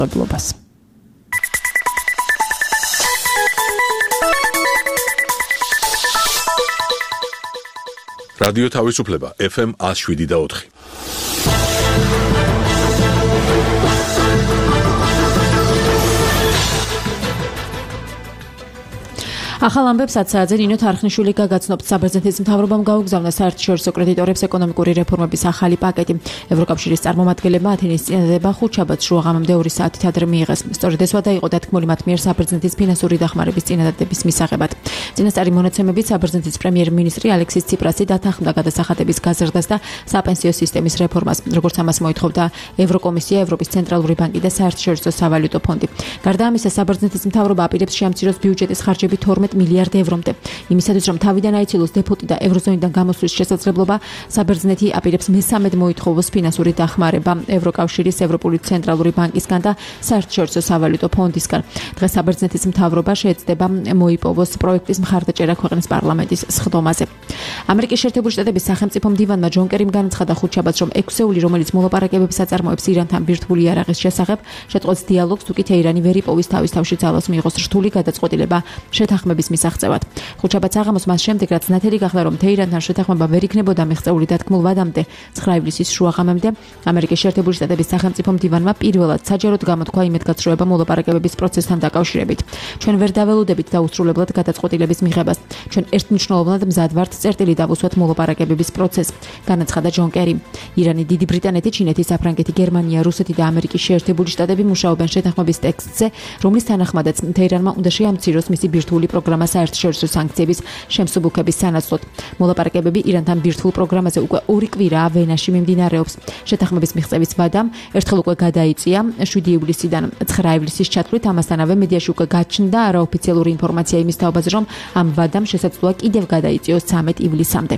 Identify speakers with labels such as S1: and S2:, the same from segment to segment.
S1: მოგლობას.
S2: რადიო თავისუფლება FM 107.4.
S1: ახალ ამბებს 10 საათზე ნინო თარხნიშვილი გაგაცნობთ. საბერძნეთის მთავრობამ გაუგზავნა საერთაშორისო კრედიტორებს ეკონომიკური რეფორმების ახალი პაკეტი. ევროკავშირის წარმომადგენლებმა ათენის წინადადება ხუთშაბათს შუაღამემდე 2 საათით ადრე მიიღეს. სწორედ ეს ვადა იყო დათქმული მათ მიერ საბერძნეთის ფინანსური დახმარების წინადადების მისაღებად. წინასწარი მონაცემებით საბერძნეთის პრემიერ-მინისტრი ალექსის ციპრასი დათანხმდა გადასახადების გაზრდას და საპენსიო სისტემის რეფორმას, როგორც ამას მოითხოვდა ევროკომისია, ევროპის ცენტრალური ბანკი და საერთაშორისო სავალუტო ფონდი. გარდა ამისა, საბერძნეთის მთავრობა აპირებს შეამციროს ბიუჯეტის ხარჯები 12 მილიარდ ევრომდე. იმისათვის, რომ თავიდან აიცილოს დეფოლტი და ევროზონიდან გამოსვლის შესაძლებლობა, საბერძნეთი აპირებს მესამედ მოითხოვოს ფინანსური დახმარება ევროკავშირის, ევროპული ცენტრალური ბანკისგან და საერთაშორისო სავალუტო ფონდისგან. დღეს საბერძნეთის მთავრობა შეეცდება მოიპოვოს პროექტის მხარდაჭერა ქვეყნის პარლამენტის სხდომაზე. ამერიკის შეერთებული შტატების სახელმწიფო მდივანმა ჯონ კერიმ განაცხადა ხუთშაბათს, რომ ექვსეული, რომელიც მოლაპარაკებების აწარმოებს ირანთან ბირთვული იარაღის შესახებ, შეწყვეტს დიალოგს, თუკი თეირანი ვერ იპოვის თავის თავში ძალას მიიღოს რთული გადაწყვეტილება შეთანხმების მისაღწევად. ხუთშაბათს აღამოს მას შემდეგ, რაც ნათელი გახდა, რომ თეირანთან შეთანხმება ვერ იქნებოდა მიღწეული დათქმულ ვადამდე 9 ივლისის შუაღამემდე, ამერიკის შეერთებული შტატების სახელმწიფო მდივანმა პირველად საჯაროდ გამოთქვა იმედგაცრუება მოლაპარაკებების პროცესთან დაკავშირებით. ჩვენ ვერ დაველოდებით დაუსრულებლად გადაწყვეტილების მიღებას. ჩვენ ერთმნიშვნელოვნად მზად ვართ წერტილი დავუსვათ მოლაპარაკებების პროცესს, განაცხადა ჯონ კერიმ. ირანი, დიდი ბრიტანეთი, ჩინეთი, საფრანგეთი, გერმანია, რუსეთი და ამერიკის შეერთებული შტატები მუშაობენ შეთანხმების ტექსტზე, რომლის თანახმადაც თეირანმა უნდა შეამციროს მისი ბირთვული პროგრამა საერთაშორისო სანქციების შემსუბუქების სანაცვლოდ. მოლაპარაკებები ირანთან ბირთვულ პროგრამაზე უკვე 2 კვირაა ვენაში მიმდინარეობს. შეთანხმების მიღწევის ვადამ ერთხელ უკვე გადაიწია 7 ივლისიდან 9 ივლისის ჩათვლით, ამასთანავე მედიაში უკვე გაჩნდა არაოფიციალური ინფორმაცია იმის თაობაზე, რომ ამ ვადამ შესაძლოა კიდევ გადაიწიოს 13 ივლისამდე.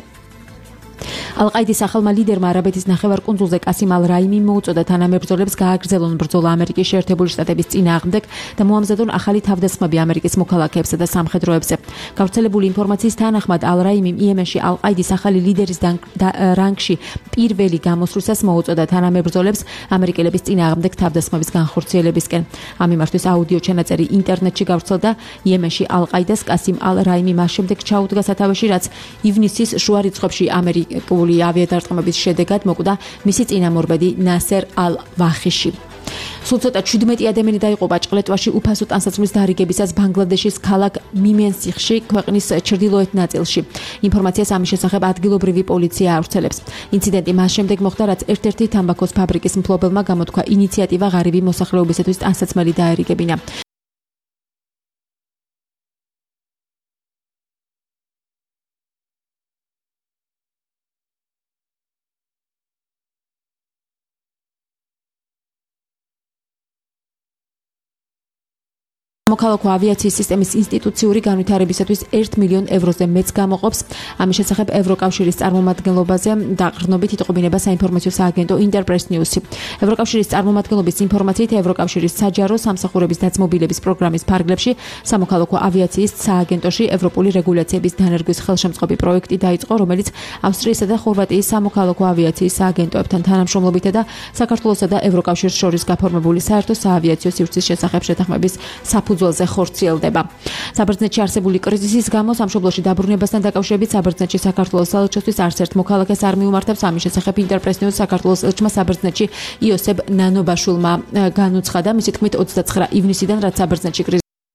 S1: ალ-ყაიდის ახალმა ლიდერმა არაბეთის ნახევარკუნძულზე კასიმ ალ-რაიმი მოუწოდა თანამებრძოლებს გააგრძელონ ბრძოლა ამერიკის შეერთებული შტატების წინააღმდეგ და მოამზადონ ახალი თავდასხმები ამერიკის მოქალაქეებსა და სამხედროებზე. გავრცელებული ინფორმაციის თანახმად ალ-რაიმიმ იემენში ალ-ყაიდის ახალი ლიდერის რანგში პირველი გამოსვლისას მოუწოდა თანამებრძოლებს ამერიკელების წინააღმდეგ თავდასხმების განხორციელებისკენ. ამ მიმართვის აუდიო ჩანაწერი ინტერნეტში გავრცელდა. იემენში ალ-ყაიდას კასიმ ალ-რაიმი მას შემდეგ ჩაუდგა სათავეში, რაც ივნისის შუა რიცხვებში ამერიკული ავიადარტყმების შედეგად მოკვდა მისი წინამორბედი ნასერ ალ-ვახიში. სულ ცოტა 17 ადამიანი დაიღუპა ჭყლეტვაში უფასო ტანსაცმლის დარიგებისას ბანგლადეშის ქალაქ მიმენსიხში, ქვეყნის ჩრდილოეთ ნაწილში. ინფორმაციას ამის შესახებ ადგილობრივი პოლიცია ავრცელებს. ინციდენტი მას შემდეგ მოხდა, რაც ერთ-ერთი თამბაქოს ფაბრიკის მფლობელმა გამოთქვა ინიციატივა ღარიბი მოსახლეობისათვის ტანსაცმელი დაერიგებინა. მოქალაქო ავიაციის სისტემის ინსტიტუციური განვითარებისათვის 1 მილიონ ევროზე მეც გამოყოფს. ამის შესახებ ევროკავშირის წარმომადგენლობაზე დაყრდნობით იტყობინება საინფორმაციო სააგენტო ინტერპრეს ნიუსი. ევროკავშირის წარმომადგენლობის ინფორმაციით, ევროკავშირის საჯარო სამსახურების დაძმობილების პროგრამის ფარგლებში სამოქალაქო ავიაციის სააგენტოში ევროპული რეგულაციების დანერგვის ხელშემწყობი პროექტი დაიწყო, რომელიც ავსტრიისა და ხორვატიის სამოქალაქო ავიაციის სააგენტოებთან თანამშრომლობითა და საქართველოსა და ევროკავშირს შორის გაფორმებული საერთო საავიაციო სივრცის შესახებ შეთანხმების საფუძველზე ხორციელდება. საბერძნეთში არსებული კრიზისის გამო სამშობლოში დაბრუნებასთან დაკავშირებით საბერძნეთში საქართველოს საელჩოსთვის არც ერთ მოქალაქეს არ მიუმართებს. ამის შესახებ ინტერპრეს ნიუს საქართველოს ელჩმა საბერძნეთში იოსებ ნანობაშულმა განუცხადა. მისი თქმით 29 ივნისიდან, რაც საბერძნეთში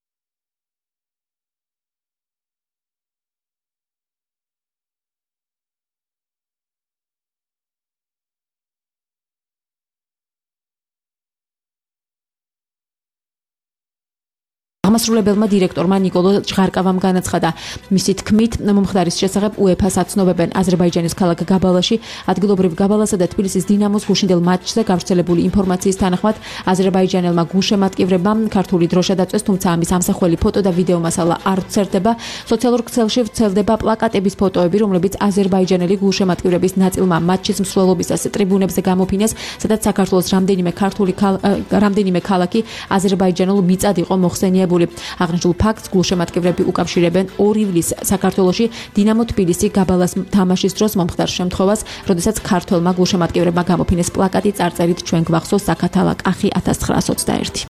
S1: აღმასრულებელმა დირექტორმა ნიკოლო ჟღარკავამ განაცხადა. მისი თქმით, მომხდარის შესახებ UEFA-ს აცნობებენ. აზერბაიჯანის ქალაქ გაბალაში ადგილობრივ გაბალასა და თბილისის დინამოს გუშინდელ მატჩზე გავრცელებული ინფორმაციის თანახმად აზერბაიჯანელმა გულშემატკივრებამ ქართული დროშა დაწვეს, თუმცა ამის ამსახველი ფოტო და ვიდეო მასალა არ ვრცელდება. სოციალურ ქსელში ვრცელდება პლაკატების ფოტოები, რომლებიც აზერბაიჯანელი გულშემატკივრების ნაწილმა მატჩის მსვლელობისას ტრიბუნებზე გამოფინეს, სადაც საქართველოს რამდენიმე ქალაქი აზერბაიჯანულ მიწად იყო მოხსენიებული. მიღებული. აღნიშნულ ფაქტს გულშემატკივრები უკავშირებენ 2 ივლისს საქართველოში დინამო თბილისი გაბალას თამაშის დროს მომხდარ შემთხვევას, როდესაც ქართველმა გულშემატკივრებმა გამოფინეს პლაკატი წარწერით ჩვენ გვახსოვს საქათალა კახი 1921.